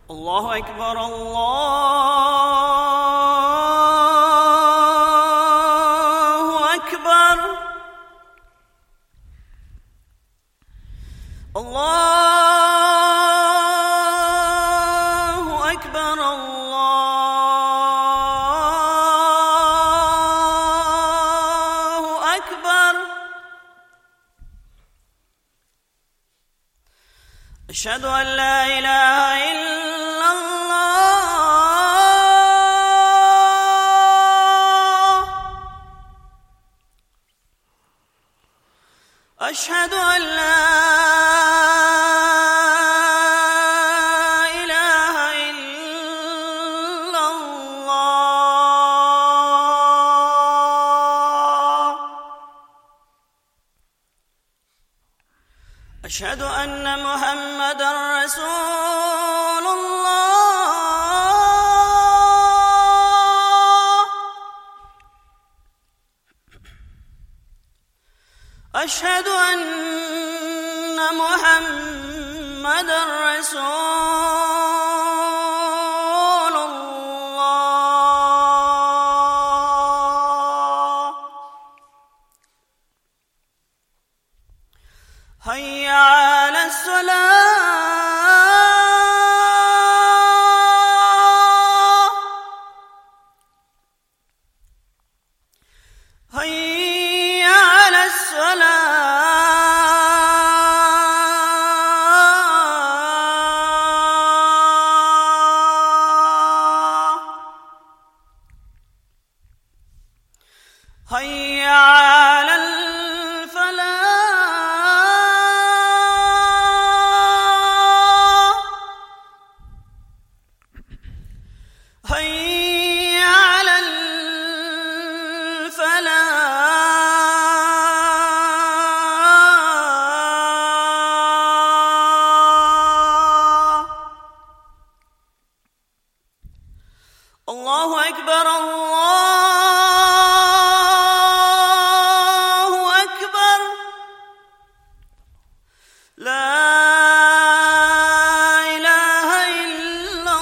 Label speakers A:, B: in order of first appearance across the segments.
A: الله أكبر الله أكبر الله أكبر الله أكبر. أشهد أن لا إله إلا الله. أشهد أن لا إله إلا الله. أشهد أن محمدًا رسول الله. أشهد أن محمدًا رسول الله. حي على الصلاة. حي على الصلاة. حي على الفلاح. حي على الفلاح. الله أكبر الله أكبر. لا إله إلا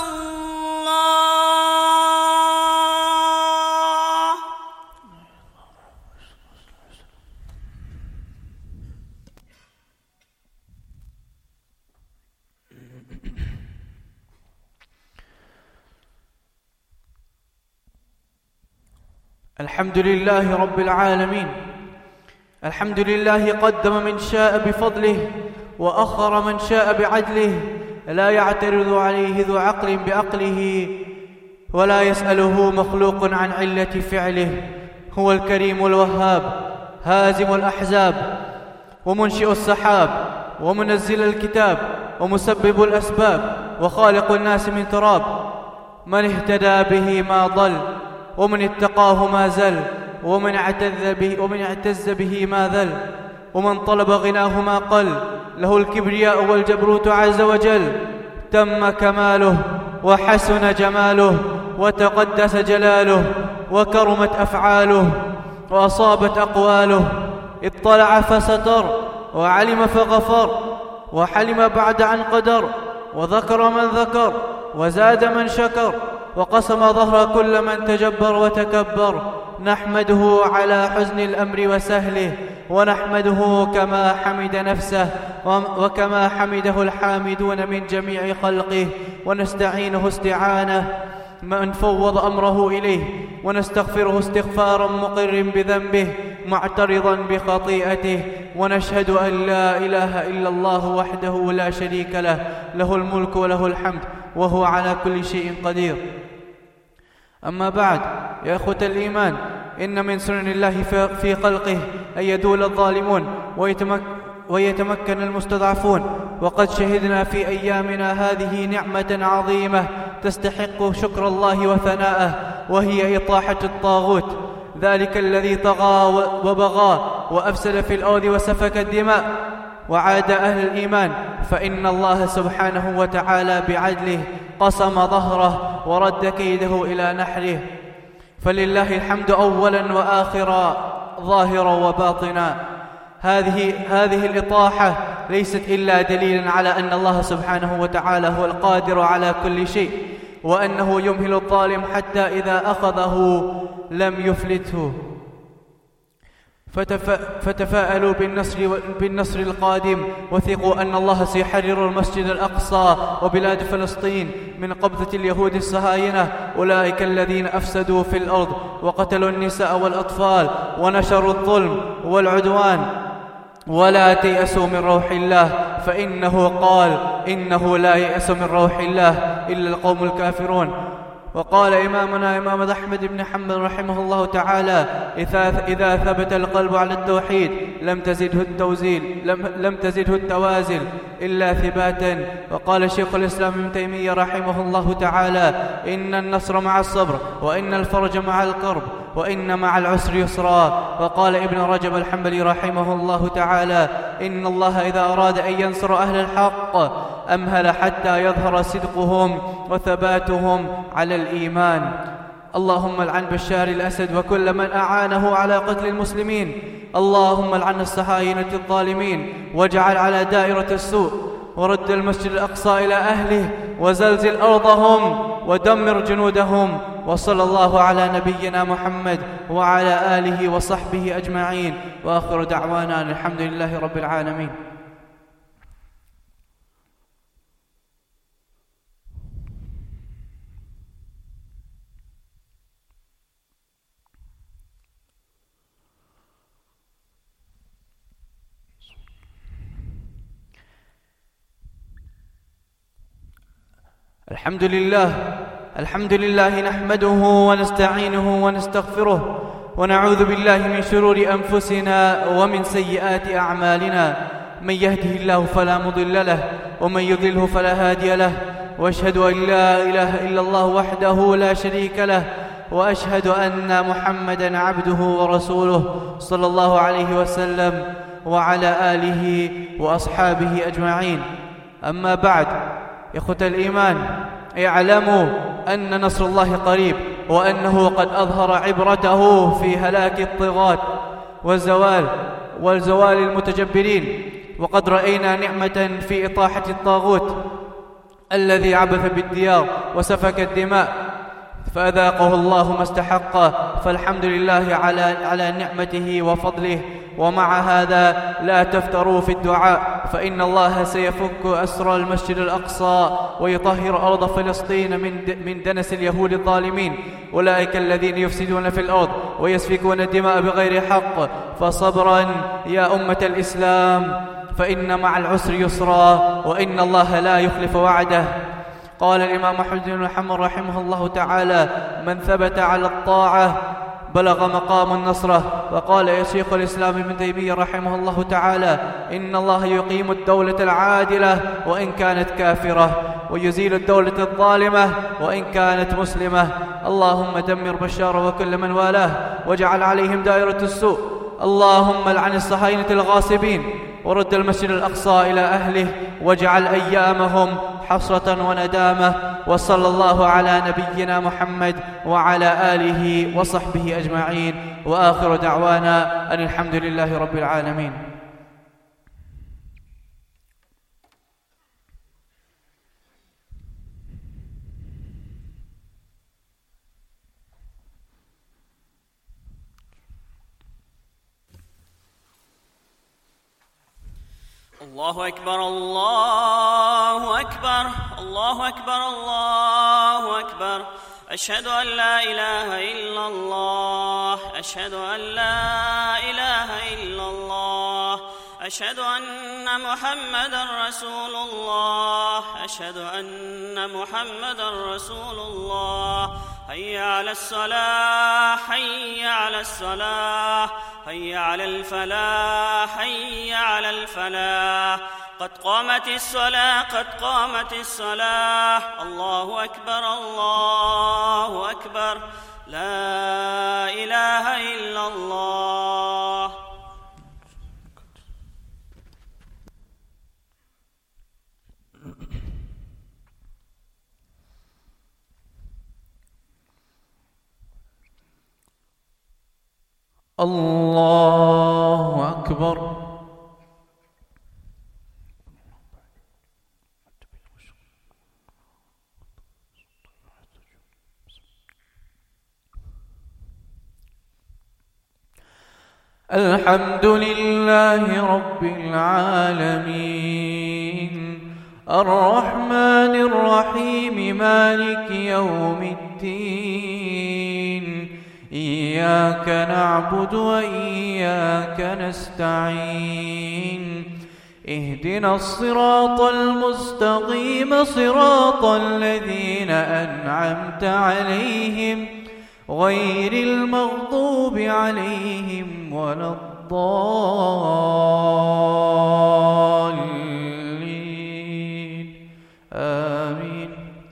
A: الله.
B: الحمد لله رب العالمين. الحمد لله قدم من شاء بفضله وأخر من شاء بعدله، لا يعترض عليه ذو عقل بعقله ولا يسأله مخلوق عن علة فعله. هو الكريم الوهاب هازم الأحزاب ومنشئ السحاب ومنزل الكتاب ومسبب الأسباب وخالق الناس من تراب. من اهتدى به ما ضل ومن اتقاه ما زل ومن اعتز به ما ذل ومن طلب غناه ما قل. له الكبرياء والجبروت عز وجل. تم كماله وحسن جماله وتقدس جلاله وكرمت أفعاله وأصابت أقواله. اطلع فستر وعلم فغفر وحلم بعد عن قدر وذكر من ذكر وزاد من شكر وقسم ظهر كل من تجبر وتكبر. نحمده على حزن الأمر وسهله ونحمده كما حمد نفسه وكما حمده الحامدون من جميع خلقه، ونستعينه استعانة من فوض أمره إليه، ونستغفره استغفارا مقر بذنبه معترضا بخطيئته. ونشهد أن لا إله إلا الله وحده لا شريك له، له الملك وله الحمد وهو على كل شيء قدير. أما بعد، يا أخوة الإيمان، إن من سنن الله في خلقه أن يدول الظالمون ويتمكن المستضعفون. وقد شهدنا في أيامنا هذه نعمة عظيمة تستحق شكر الله وثناءه، وهي إطاحة الطاغوت، ذلك الذي طغى وبغى وأفسد في الأرض وسفك الدماء. وعاد أهل الإيمان فإن الله سبحانه وتعالى بعدله قسم ظهره ورد كيده إلى نحره. فلله الحمد أولا وآخرا ظاهرا وباطنا. هذه الإطاحة ليست إلا دليلا على أن الله سبحانه وتعالى هو القادر على كل شيء، وأنه يمهل الظالم حتى إذا أخذه لم يفلته. فتفاءلوا بالنصر القادم، وثقوا أن الله سيحرر المسجد الأقصى وبلاد فلسطين من قبضة اليهود الصهاينة، أولئك الذين أفسدوا في الأرض وقتلوا النساء والأطفال ونشروا الظلم والعدوان. ولا تيأسوا من روح الله، فإنه قال: إنه لا يأس من روح الله إلا القوم الكافرون. وقال إمامنا إمام أحمد بن حنبل رحمه الله تعالى: إذا ثبت القلب على التوحيد لم تزده التوازل إلا ثباتا. وقال شيخ الإسلام ابن تيمية رحمه الله تعالى: إن النصر مع الصبر، وإن الفرج مع الكرب، وإن مع العسر يسرا. وقال ابن رجب الحنبلي رحمه الله تعالى: إن الله إذا أراد أن ينصر أهل الحق أمهل حتى يظهر صدقهم وثباتهم على الإيمان. اللهم لعن بشار الأسد وكل من أعانه على قتل المسلمين. اللهم لعن الصهاينة الظالمين، واجعل على دائرة السوء، ورد المسجد الأقصى إلى أهله، وزلزل أرضهم، ودمر جنودهم. وصلى الله على نبينا محمد وعلى آله وصحبه أجمعين، وآخر دعوانا أن الحمد لله رب العالمين. الحمد لله نحمده ونستعينه ونستغفره، ونعوذ بالله من شرور أنفسنا ومن سيئات أعمالنا. من يهده الله فلا مضل له، ومن يضلله فلا هادي له. وأشهد أن لا إله إلا الله وحده لا شريك له، وأشهد أن محمدا عبده ورسوله صلى الله عليه وسلم وعلى آله وأصحابه أجمعين. أما بعد، إخوة الإيمان، اعلموا أن نصر الله قريب، وأنه قد أظهر عبرته في هلاك الطغاة والزوال المتجبرين. وقد رأينا نعمة في إطاحة الطاغوت الذي عبث بالديار وسفك الدماء، فأذاقه الله ما استحق. فالحمد لله على نعمته وفضله. ومع هذا لا تفتروا في الدعاء، فإن الله سيفك أسر المسجد الأقصى ويطهر أرض فلسطين من دنس اليهود الظالمين، أولئك الذين يفسدون في الأرض ويسفكون الدماء بغير حق. فصبرا يا أمة الإسلام، فإن مع العسر يسرا، وإن الله لا يخلف وعده. قال الإمام أحمد بن حنبل رحمه الله تعالى: من ثبت على الطاعة بلغ مقام النصرة. وقال يا شيخ الإسلام ابن تيمية رحمه الله تعالى: إن الله يقيم الدولة العادلة وإن كانت كافرة، ويزيل الدولة الظالمة وإن كانت مسلمة. اللهم دمر بشار وكل من والاه، واجعل عليهم دائرة السوء. اللهم لعن الصهاينة الغاصبين، ورد المسجد الأقصى إلى أهله، واجعل أيامهم حسرة وندامة. وصلى الله على نبينا محمد وعلى آله وصحبه أجمعين، وآخر دعوانا أن الحمد لله رب العالمين.
A: الله أكبر الله أكبر الله أكبر الله أكبر. أشهد أن لا إله إلا الله، أشهد أن لا إله إلا الله، أشهد أن محمدا رسول الله، أشهد أن محمدا رسول الله. حي على الصلاة، حي على الصلاة، حي على الفلاح، حي على الفلاح. قد قامت الصلاة، قد قامت الصلاة. الله أكبر الله أكبر، لا إله إلا الله.
B: الله أكبر. الحمد لله رب العالمين الرحمن الرحيم مالك يوم الدين إياك نعبد وإياك نستعين اهدنا الصراط المستقيم صراط الذين أنعمت عليهم غير المغضوب عليهم ولا الضالين آمين.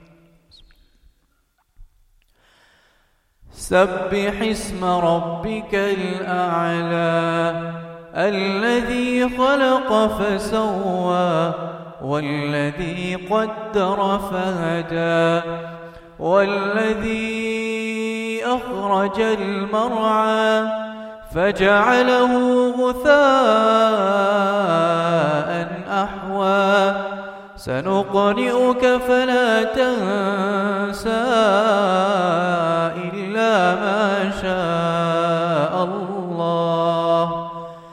B: سبح اسم ربك الأعلى الذي خلق فسوى والذي قدر فهدى والذي أخرج المرعى فجعله غثاء أحوى سنقرئك فلا تنسى إلا ما شاء الله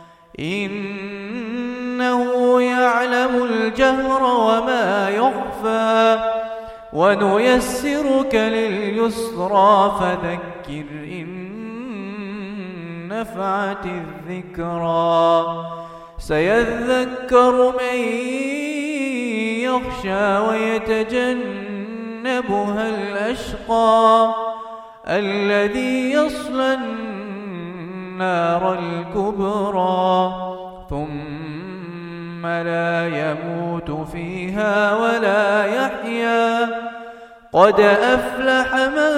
B: إنه يعلم الجهر وما يخفى ونيسرك لليسرى فذكر إن نفعت الذكرى سيذكر من يخشى ويتجنبها الأشقى الذي يصلى النار الكبرى ثم لا يموت فيها ولا يحيا قد أفلح من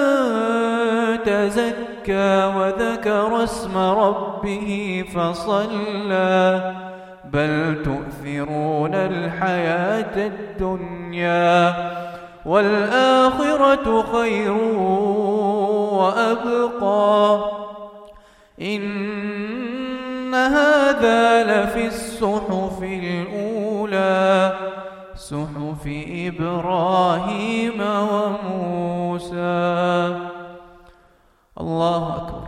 B: تزكى وذكر اسم ربه فصلى بل تؤثرون الحياة الدنيا والآخرة خير وأبقى إن هذا لفي الصحف الأولى صحف إبراهيم وموسى. الله أكبر.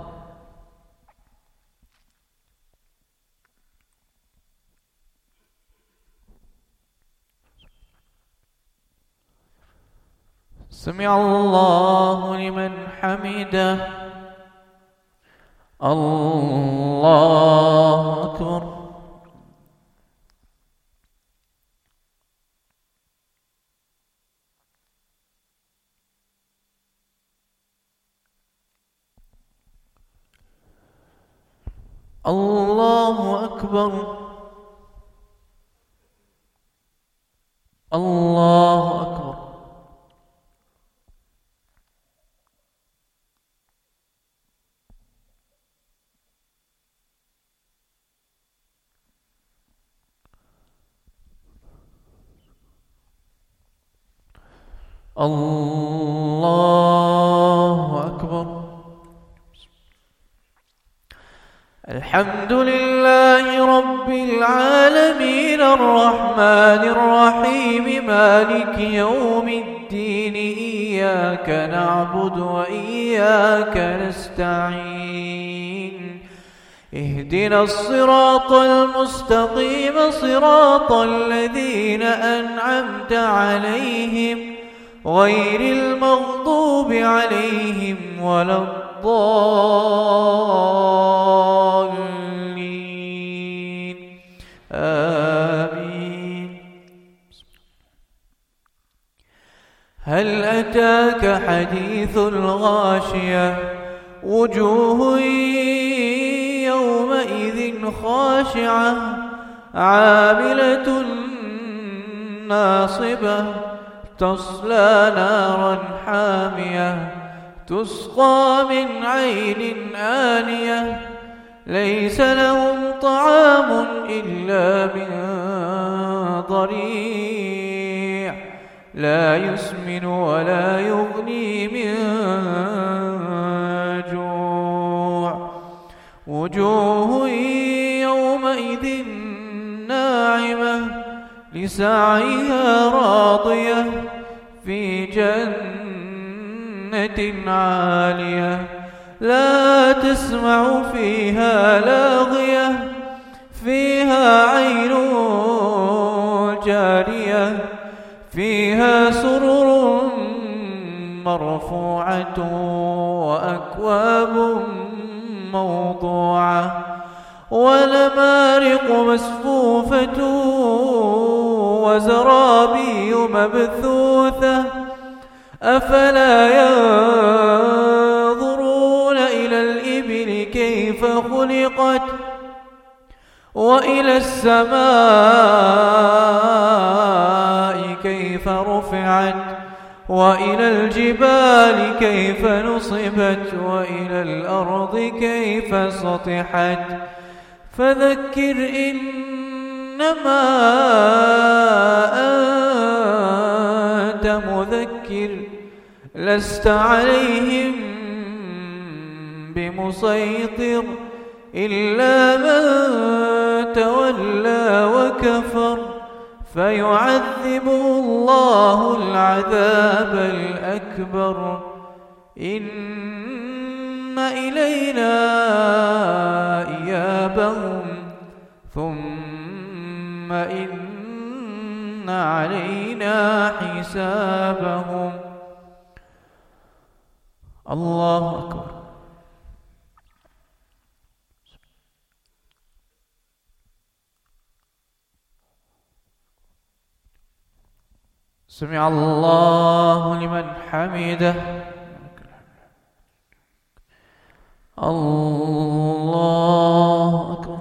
B: سمع الله لمن حمده. الله أكبر. الله أكبر. الله أكبر. الله أكبر. الحمد لله رب العالمين الرحمن الرحيم مالك يوم الدين إياك نعبد وإياك نستعين اهدنا الصراط المستقيم صراط الذين أنعمت عليهم غير المغضوب عليهم ولا الضالين آمين. هل أتاك حديث الغاشية وجوه يومئذ خاشعة عاملة ناصبة تصلى نارا حامية تسقى من عين آنية ليس لهم طعام إلا من ضريع لا يسمن ولا يغني من جوع وجوه يومئذ ناعمة لسعيها راضية في جنة عالية لا تسمع فيها لاغية فيها عين جارية فيها سرر مرفوعة وأكواب موضوعة ونمارق مصفوفة وزرابي مبثوثة أفلا ينظرون إلى الإبل كيف خلقت وإلى السماء كيف رفعت وإلى الجبال كيف نصبت وإلى الأرض كيف سطحت فذكر إنما أنت مذكر لست عليهم بمسيطر إلا من تولى وكفر فيعذبه الله العذاب الأكبر إن إلينا إيابهم ثم إن علينا حسابهم. الله أكبر. سمع الله لمن حمده. الله أكبر.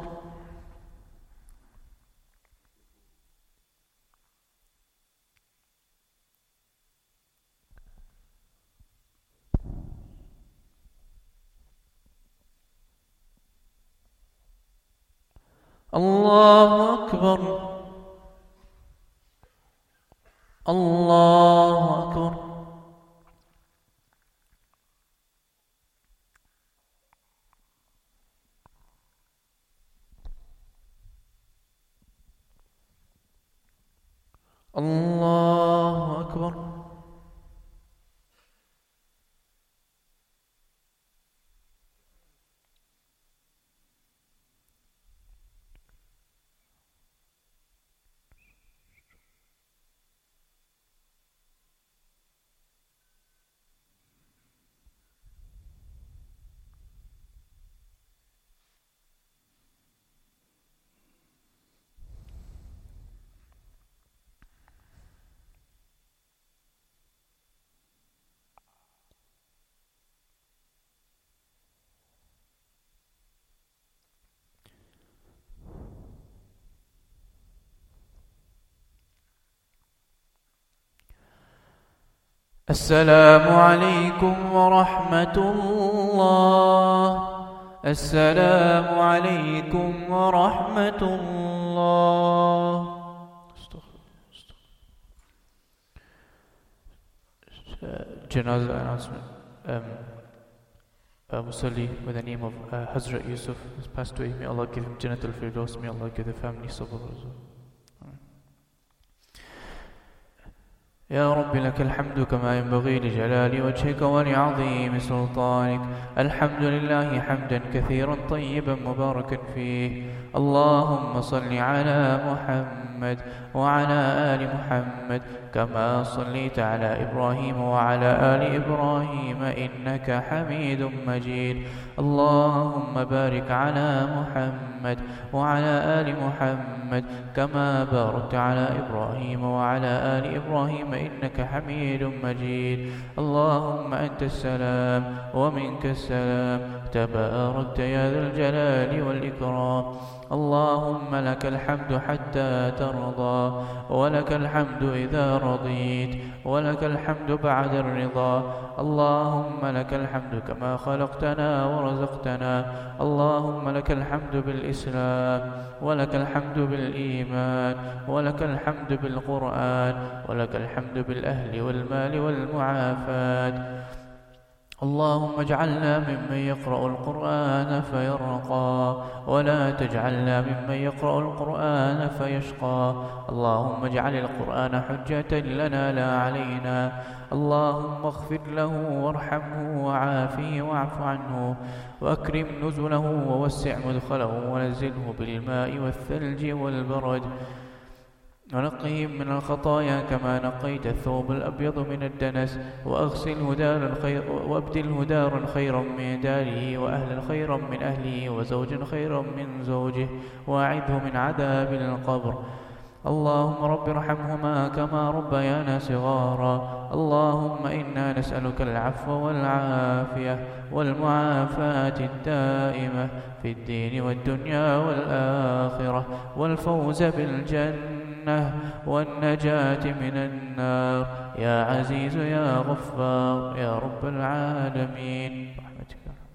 B: الله أكبر. الله أكبر. الله أكبر. السلام عليكم ورحمة الله. السلام عليكم ورحمة الله. Janazah announcement. Musalli by the name of Hazrat Yusuf has passed away. May Allah give him Jannatul Firdaus. May Allah give the family sabr. يا رب لك الحمد كما ينبغي لجلال وجهك ولعظيم سلطانك. الحمد لله حمدا كثيرا طيبا مباركا فيه. اللهم صل على محمد وعلى آل محمد كما صليت على إبراهيم وعلى آل إبراهيم إنك حميد مجيد. اللهم بارك على محمد وعلى آل محمد كما باركت على إبراهيم وعلى آل إبراهيم إنك حميد مجيد. اللهم أنت السلام ومنك السلام تباركت يا ذا الجلال والإكرام. اللهم لك الحمد حتى ترضى ولك الحمد إذا رضيت ولك الحمد بعد الرضا. اللهم لك الحمد كما خلقتنا ورزقتنا. اللهم لك الحمد بالإسلام ولك الحمد بالإيمان ولك الحمد بالقرآن ولك الحمد بالأهل والمال والمعافاة. اللهم اجعلنا ممن يقرأ القرآن فيرقى ولا تجعلنا ممن يقرأ القرآن فيشقى. اللهم اجعل القرآن حجة لنا لا علينا. اللهم اغفر له وارحمه وعافيه واعف عنه وأكرم نزله ووسع مدخله ونزله بالماء والثلج والبرد ونقهم من الخطايا كما نقيت الثوب الأبيض من الدنس وأبدله دارا خيرا من داره وأهلا خيرا من أهله وزوجا خيرا من زوجه وأعذه من عذاب القبر. اللهم رب ارحمهما كما ربيانا صغارا. اللهم إنا نسألك العفو والعافية والمعافاة الدائمة في الدين والدنيا والآخرة والفوز بالجنة والنجاة من النار يا عزيز يا غفار يا رب العالمين برحمتك.